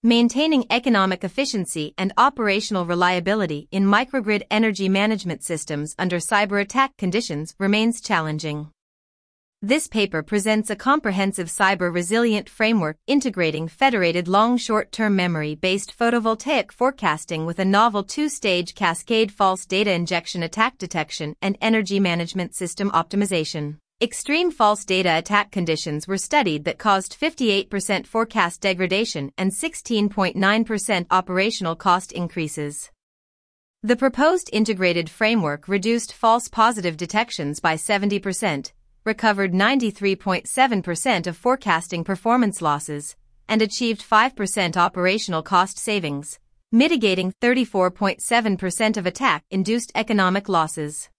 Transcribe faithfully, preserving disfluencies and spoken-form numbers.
Maintaining economic efficiency and operational reliability in microgrid energy management systems under cyber attack conditions remains challenging. This paper presents a comprehensive cyber-resilient framework integrating federated long short-term memory-based photovoltaic forecasting with a novel two-stage cascade false data injection attack detection and energy management system optimization. Extreme false data attack conditions were studied that caused fifty-eight percent forecast degradation and sixteen point nine percent operational cost increases. The proposed integrated framework reduced false positive detections by seventy percent, recovered ninety-three point seven percent of forecasting performance losses, and achieved five percent operational cost savings, mitigating thirty-four point seven percent of attack-induced economic losses.